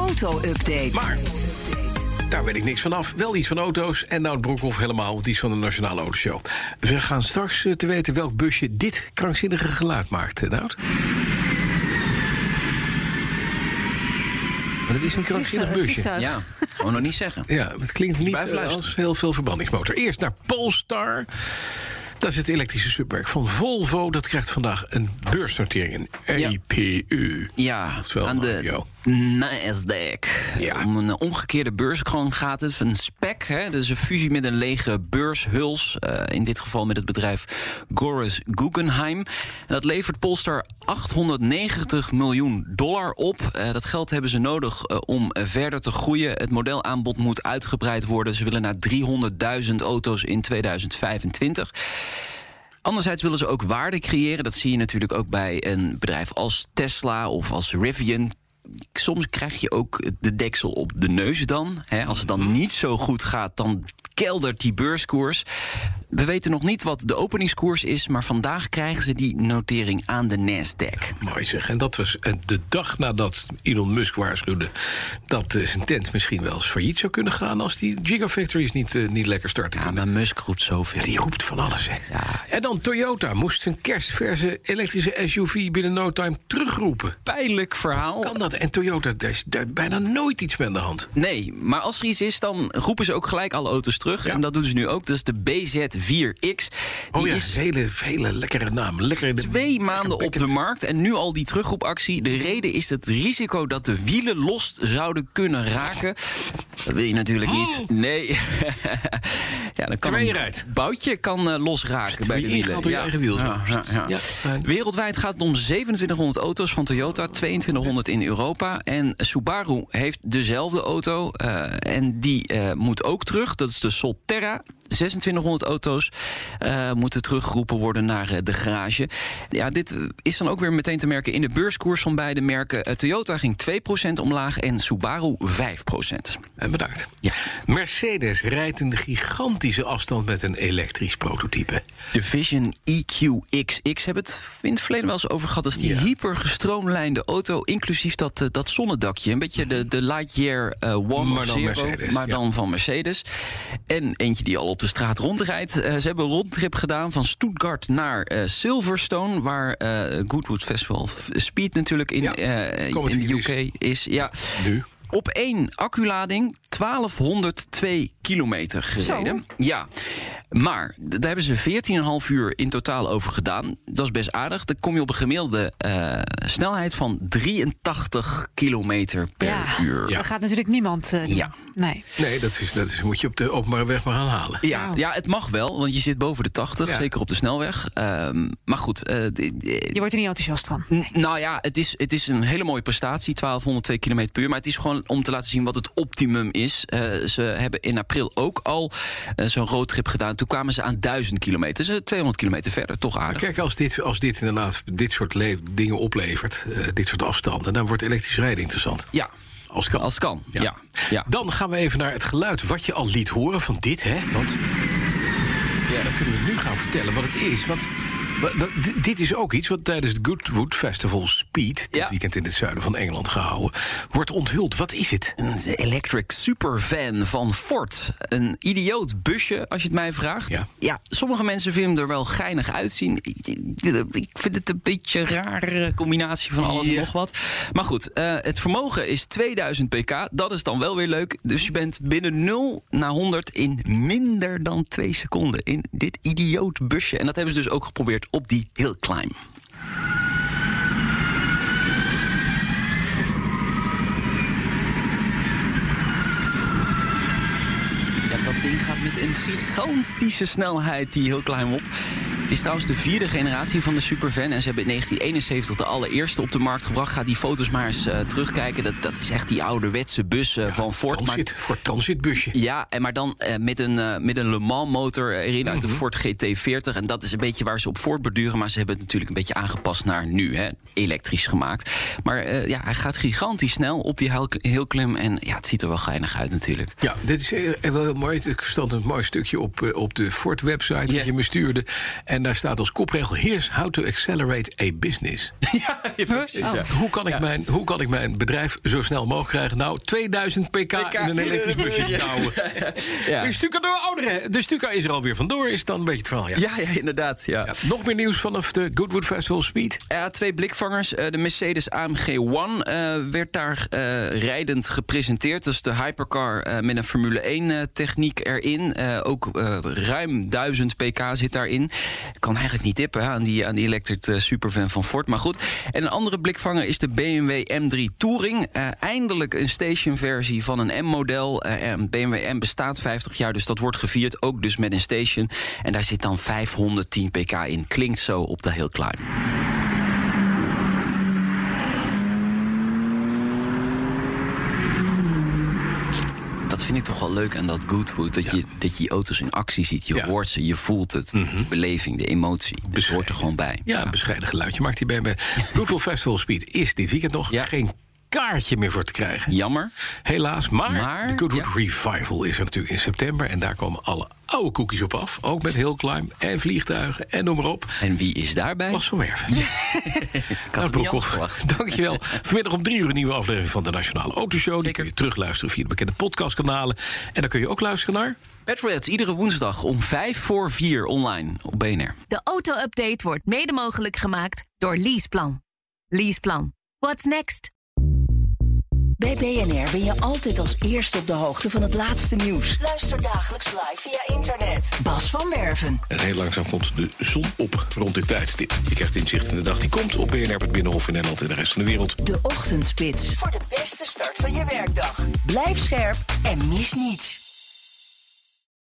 auto-update. Maar daar weet ik niks van af. Wel iets van auto's en Nout Broekhoff helemaal, want die is van de Nationale Autoshow. We gaan straks te weten welk busje dit krankzinnige geluid maakt, Nout. Maar het is een krankzinnig busje. Ja, gewoon nog niet zeggen. Ja, het klinkt niet als heel veel verbrandingsmotor. Eerst naar Polestar. Dat is het elektrische submerk van Volvo. Dat krijgt vandaag een beursnotering, een EPU. Ja, Oftewel aan de Nasdaq. Ja. Om een omgekeerde beursgang gaat het. Een SPAC, dat is een fusie met een lege beurshuls. In dit geval met het bedrijf Goris Guggenheim. En dat levert Polestar $890 miljoen op. Dat geld hebben ze nodig om verder te groeien. Het modelaanbod moet uitgebreid worden. Ze willen naar 300.000 auto's in 2025. Anderzijds willen ze ook waarde creëren. Dat zie je natuurlijk ook bij een bedrijf als Tesla of als Rivian. Soms krijg je ook de deksel op de neus dan. Als het dan niet zo goed gaat, dan keldert die beurskoers. We weten nog niet wat de openingskoers is, maar vandaag krijgen ze die notering aan de Nasdaq. Mooi zeg. En dat was de dag nadat Elon Musk waarschuwde dat zijn tent misschien wel eens failliet zou kunnen gaan als die Gigafactories niet lekker starten. Ja, maar Musk roept zoveel. Ja, die roept van alles, hè. Ja. En dan Toyota moest zijn kerstverse elektrische SUV binnen no time terugroepen. Pijnlijk verhaal. Kan dat? En Toyota, daar is bijna nooit iets mee aan de hand. Nee, maar als er iets is, dan roepen ze ook gelijk alle auto's terug. Ja. En dat doen ze nu ook. Dat is de BZ4X. Die is hele lekkere naam. 2 maanden op de markt en nu al die terugroepactie. De reden is het risico dat de wielen los zouden kunnen raken. Dat wil je natuurlijk niet. Nee. Ja, dan kan een boutje losraken bij de wielen. Gaat door je eigen wiel. Ja. Wereldwijd gaat het om 2700 auto's van Toyota, 2200 in Europa. En Subaru heeft dezelfde auto en die moet ook terug. Dat is de Solterra. 2600 auto's moeten teruggeroepen worden naar de garage. Ja, dit is dan ook weer meteen te merken in de beurskoers van beide merken. Toyota ging 2% omlaag en Subaru 5%. En bedankt. Ja. Mercedes rijdt een gigantische afstand met een elektrisch prototype. De Vision EQXX hebben het in het verleden wel eens over gehad. Dat is die hypergestroomlijnde auto, inclusief dat zonnedakje. Een beetje de Lightyear One maar dan Zero, Mercedes, maar dan van Mercedes. En eentje die al op de straat rondrijdt. Ze hebben een rondtrip gedaan van Stuttgart naar Silverstone, waar Goodwood Festival Speed natuurlijk in de UK is. Ja. Nu. Op 1 acculading 1202 kilometer gereden. Zo. Ja, maar daar hebben ze 14,5 uur in totaal over gedaan. Dat is best aardig. Dan kom je op een gemiddelde snelheid van 83 kilometer per uur. Dat gaat natuurlijk niemand doen. Nee, dat moet je op de openbare weg maar gaan halen. Ja, het mag wel, want je zit boven de 80, zeker op de snelweg. Maar goed. Je wordt er niet enthousiast van. Nou ja, het is een hele mooie prestatie, 1202 kilometer per uur. Maar het is gewoon om te laten zien wat het optimum is. Ze hebben in april ook al zo'n roadtrip gedaan. Toen kwamen ze aan 1000 kilometer. Dus 200 kilometer verder, toch aardig. Kijk, als dit inderdaad dit soort dingen oplevert, dit soort afstanden, dan wordt elektrisch rijden interessant. Ja. Als het kan. Ja. Dan gaan we even naar het geluid wat je al liet horen van dit, hè? Want dan kunnen we nu gaan vertellen wat het is. Want dit is ook iets wat tijdens het Goodwood Festival Speed, dit weekend in het zuiden van Engeland gehouden, wordt onthuld. Wat is het? Een electric supervan van Ford. Een idioot busje, als je het mij vraagt. Ja, sommige mensen vinden hem er wel geinig uitzien. Ik vind het een beetje een rare combinatie van alles en nog wat. Maar goed, het vermogen is 2000 pk. Dat is dan wel weer leuk. Dus je bent binnen 0 naar 100 in minder dan 2 seconden in dit idioot busje. En dat hebben ze dus ook geprobeerd op die hill climb. Ja, dat ding gaat met een gigantische snelheid die hill climb op. Het is trouwens de 4e generatie van de Supervan. En ze hebben in 1971 de allereerste op de markt gebracht. Ga die foto's maar eens terugkijken. Dat is echt die ouderwetse bus van Ford. Ford Transitbusje. Ja, maar dan met een Le Mans motor erin uit de Ford GT40. En dat is een beetje waar ze op voortborduren. Maar ze hebben het natuurlijk een beetje aangepast naar nu. Elektrisch gemaakt. Maar hij gaat gigantisch snel op die hill climb. En het ziet er wel geinig uit natuurlijk. Ja, dit is wel heel mooi. Er stond een mooi stukje op de Ford-website dat je me stuurde. En En daar staat als kopregel: Here's how to accelerate a business. Hoe kan ik mijn bedrijf zo snel mogelijk krijgen? Nou, 2000 pk in een elektrisch busje douwen. De Stuka is er alweer vandoor, is dan een beetje het verhaal. Ja, inderdaad. Ja. Ja, nog meer nieuws vanaf de Goodwood Festival Speed. Ja, 2 blikvangers. De Mercedes AMG One werd daar rijdend gepresenteerd. Dus de hypercar met een Formule 1 techniek erin. Ook ruim 1000 pk zit daarin. Kan eigenlijk niet tippen aan die electric supervan van Ford. Maar goed. En een andere blikvanger is de BMW M3 Touring. Eindelijk een stationversie van een M-model. BMW M bestaat 50 jaar, dus dat wordt gevierd. Ook dus met een station. En daar zit dan 510 pk in. Klinkt zo op de Hill Climb. Dat vind ik toch wel leuk aan dat Goodwood. Dat je die auto's in actie ziet. Je hoort ze, je voelt het. De beleving, de emotie. Het hoort er gewoon bij. Ja, een bescheiden geluidje maakt hij bij. Goodwood Festival Speed is dit weekend nog geen kaartje meer voor te krijgen. Jammer. Helaas, maar de Goodwood Revival is er natuurlijk in september. En daar komen alle oude koekjes op af. Ook met Hill Climb en vliegtuigen en noem maar op. En wie is daarbij? Bas van Werven. Dankjewel. Vanmiddag om 3 uur een nieuwe aflevering van de Nationale Autoshow. Die kun je terugluisteren via de bekende podcastkanalen. En dan kun je ook luisteren naar Petrolheads, iedere woensdag om 4:05 online op BNR. De auto-update wordt mede mogelijk gemaakt door Leaseplan. Leaseplan. What's next? Bij BNR ben je altijd als eerste op de hoogte van het laatste nieuws. Luister dagelijks live via internet. Bas van Werven. En heel langzaam komt de zon op rond dit tijdstip. Je krijgt inzicht in de dag die komt op BNR, het Binnenhof in Nederland en de rest van de wereld. De Ochtendspits. Voor de beste start van je werkdag. Blijf scherp en mis niets.